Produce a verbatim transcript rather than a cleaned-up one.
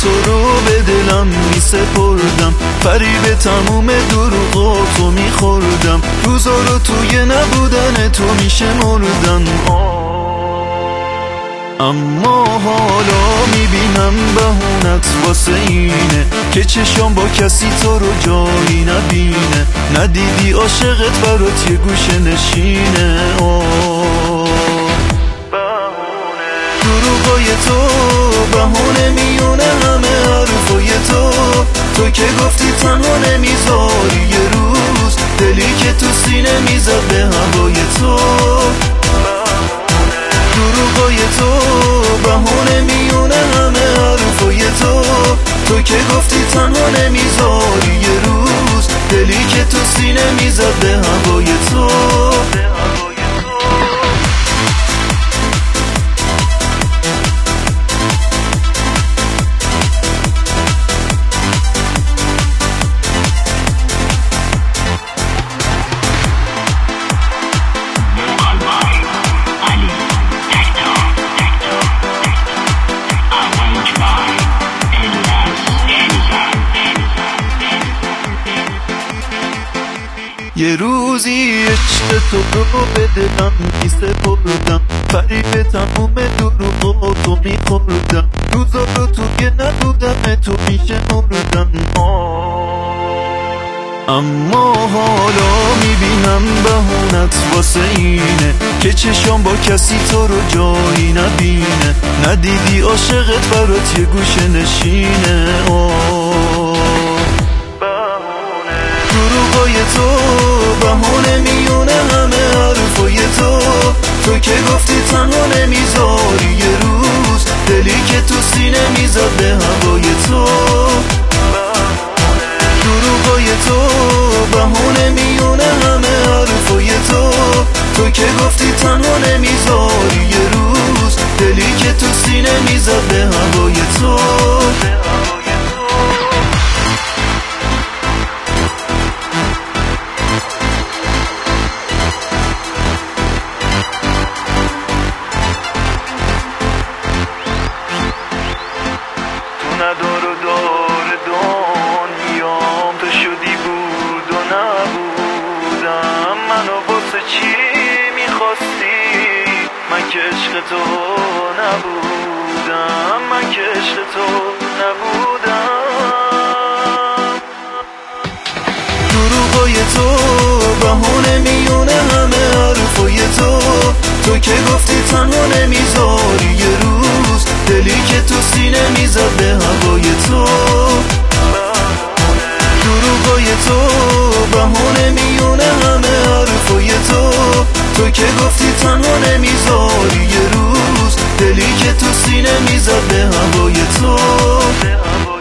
تو رو به دلم می سپردم، فریب تموم دروغاتو می خوردم، روزا رو توی نبودن تو می شمردم. اما حالا میبینم بهونت واسه اینه که چشام با کسی تو رو جایی نبینه، ندیدی عاشقت برات یه گوشه نشینه. دروغای تو بهونه میونه همه حرفای تو، تو که گفتی تنها نمیذاری یه روز، دلی که تو سینه میزد به هوای تو. دروغای تو بهونه میونه همه حرفای تو، تو که گفتی تنها نمیذاری یه روز، دلی که تو سینه میزد به هوای تو. یه روزی عشق تو رو به دلم می سپردم، فریب تموم دروغاتو می خوردم، روزا رو توی نبودن تو می شمردم. اما حالا میبینم بهونت واسه اینه که چشام با کسی تو رو جایی نبینه، ندیدی عاشقت برات یه گوشه نشینه. دروغای تو بهونه میونه همه حرفای تو، تو که گفتی تنها نمیذاری یه روز، دلی که تو سینه میزد به هوای تو. دروغای تو بهونه میونه همه حرفای تو، تو که گفتی تنها نمیذاری یه روز، دلی که تو سینه میزد به هوای تو. ندار و دار دنیام تو شدی بود و نبودم، منو واسه چی میخواستی؟ من که عشق تو نبودم، من که عشق تو نبودم. دروغای تو بهونه میونه همه حرفای تو، تو که گفتی تنها نمیذاری یه روز، دلی که تو سینه میزد به هوای تو. دروغای تو بهونه میونه همه حرفای تو، تو که گفتی تنها نمیذاری یه روز، دلی که تو سینه میزد به هوای تو.